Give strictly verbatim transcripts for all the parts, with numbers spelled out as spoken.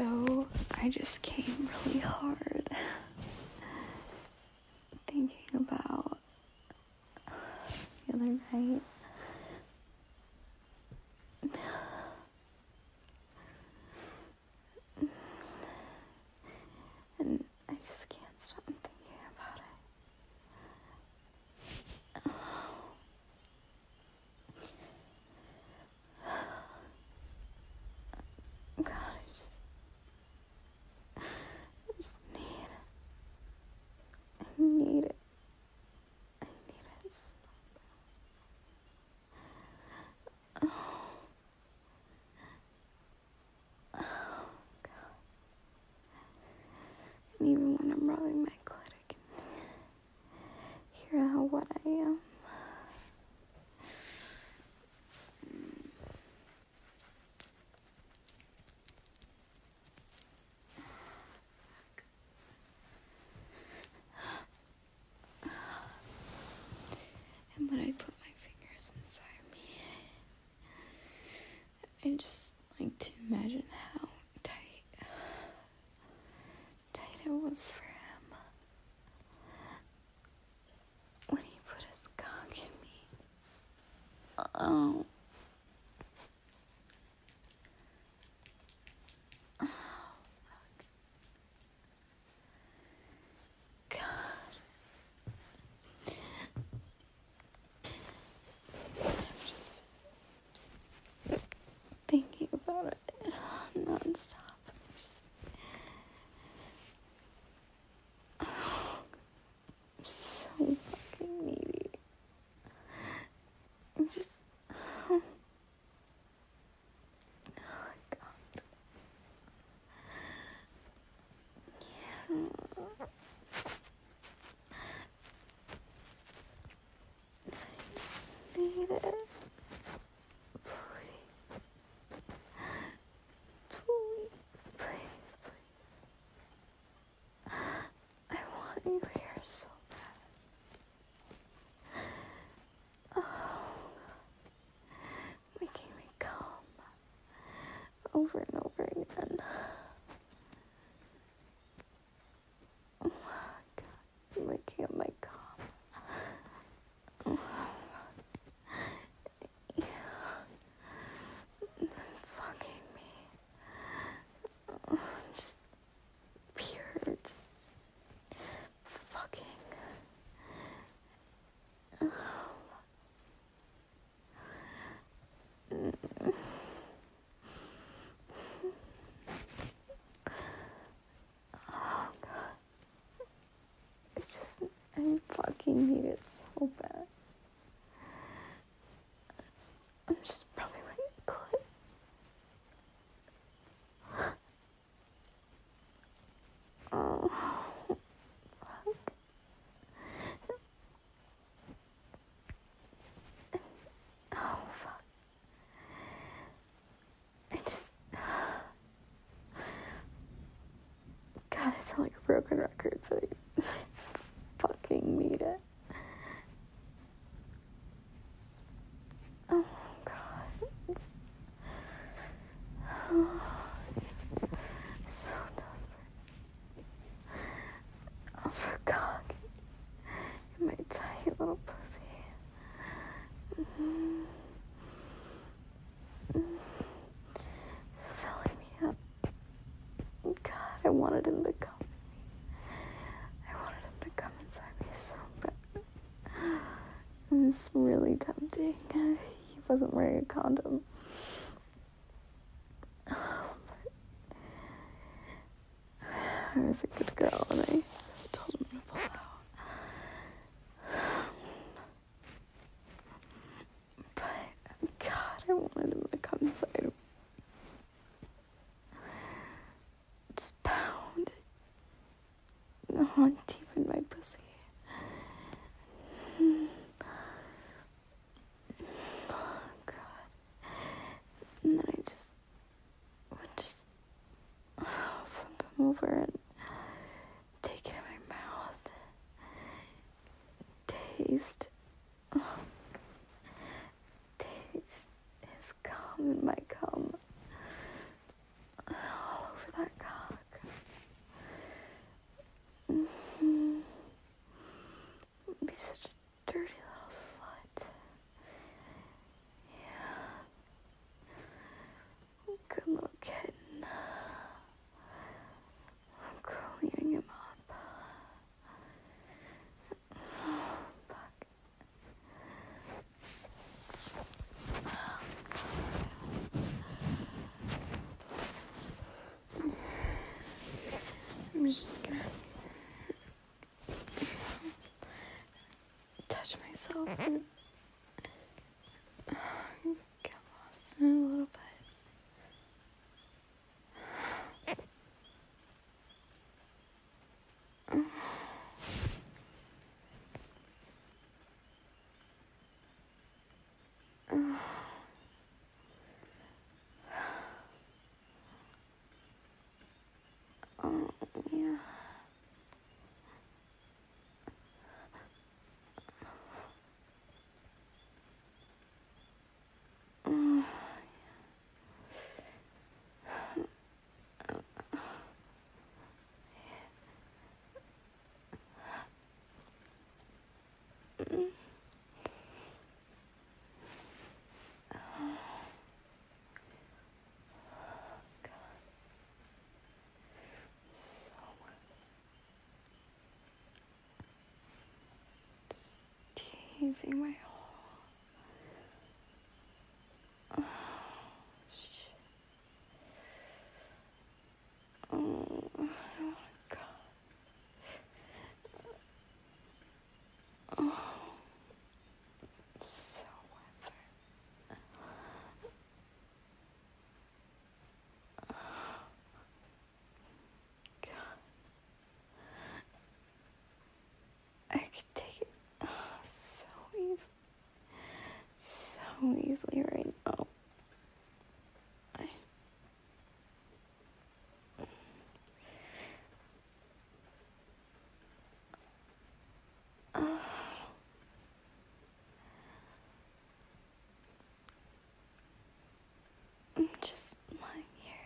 So I just came really hard thinking about the other night. And I just can't stop thinking about it. God, I just, I just need, I need it. I need it so bad. Oh. Oh, God. And even when I'm rubbing my clit, I can hear how wet I am. And when I put my fingers inside me, I just like to imagine how tight, tight it was for him when he put his cock in me. Oh. Oh, fuck. God. I'm just thinking about it non-stop. Just, oh, I'm so fucking needy. I'm just, oh, oh my God. Yeah. I just need it. Please. Please, please, please. I want you here so bad. Oh, making me calm over and over again. Oh my God, making up my calm. Oh, yeah. Fucking me. Oh, just pure, just fucking. Oh. Oh, God. I just, I fucking need it so bad. I'm just probably like clit. Oh, fuck. Oh, fuck. I just, God, I sound like a broken record, but I just fucking need it. Oh, God. It's oh, so desperate. Oh, for cock in my tight little pussy. Mm-hmm. Mm-hmm. Filling me up. God, I wanted him to come in me. I wanted him to come inside me so bad. It was really tempting. He wasn't wearing a condom. Oh, but I was a good girl and I told him to pull out. But, God, I wanted him to come inside. Just pound on deep in my pussy. Oh, God. And then I just would just oh, flip him over and take it in my mouth. Taste. Oh, taste his cum and my cum. All over that was just gonna touch myself and get lost in it a little bit. Oh, yeah. Oh, yeah. Teasing my whole. Oh, shit. Oh, oh God. Oh, so wet. God. I could take it oh, so easily. So easily right now. I uh, I'm just lying here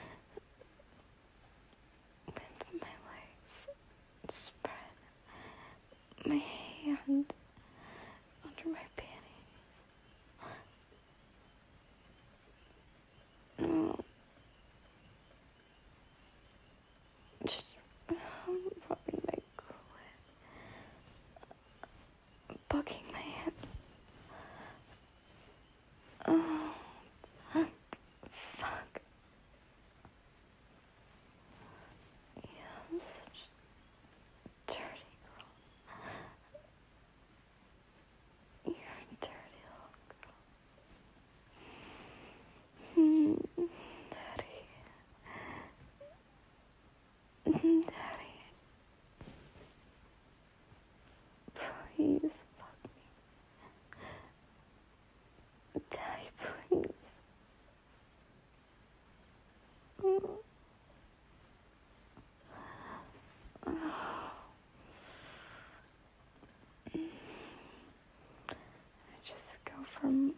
with my legs spread, my hand under my panties. No, just um, rubbing my clit, bugging my hips. Oh, fuck. Yeah, I'm such a dirty girl. You're a dirty little girl. Hmm, Daddy. Daddy. Please fuck me. Daddy, please. Mm. I just go from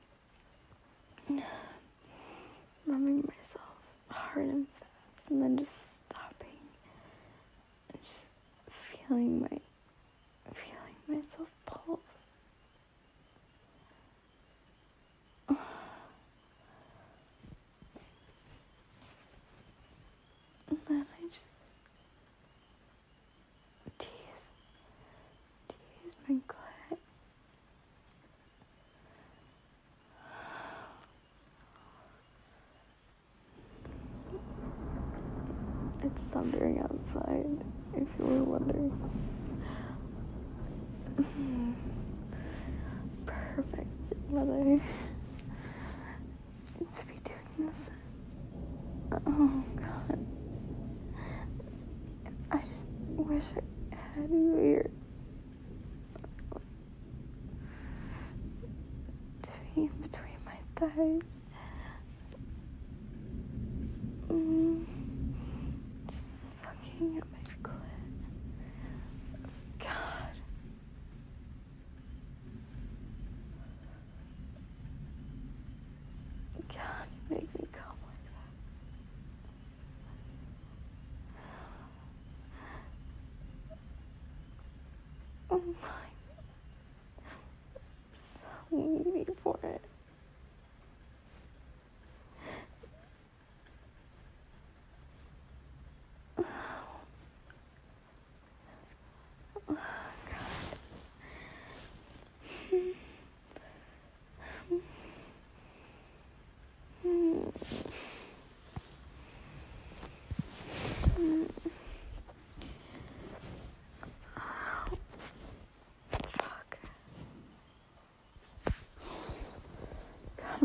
rubbing myself hard and fast and then just stopping and just feeling my feeling myself pulse. And then I just tease tease my clit. It's thundering outside, if you were wondering. Perfect weather to be doing this. Oh God. I just wish I had you here to be in between my thighs. Mm. Just sucking at my clit. God. God, you make me come like that. Oh my. I'm so needy for it. Oh, God.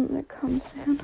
I'm gonna come soon.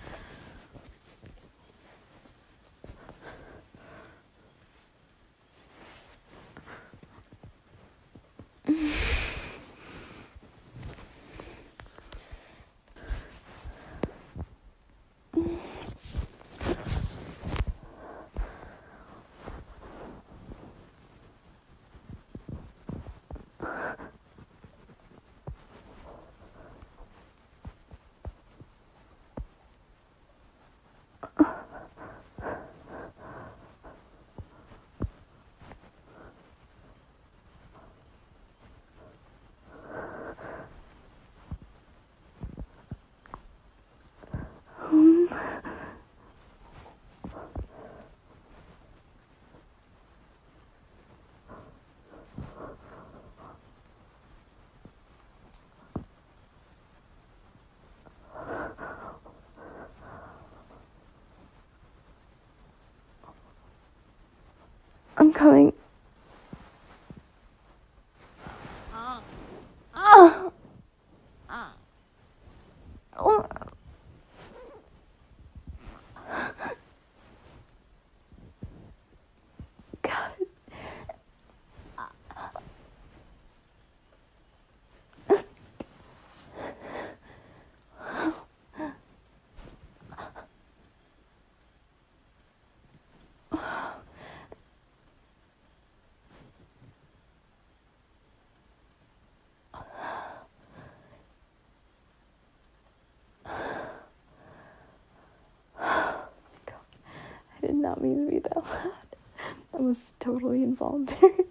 I'm coming. Ah. Ah. Oh. God. I did not mean to be that loud. That was totally involuntary.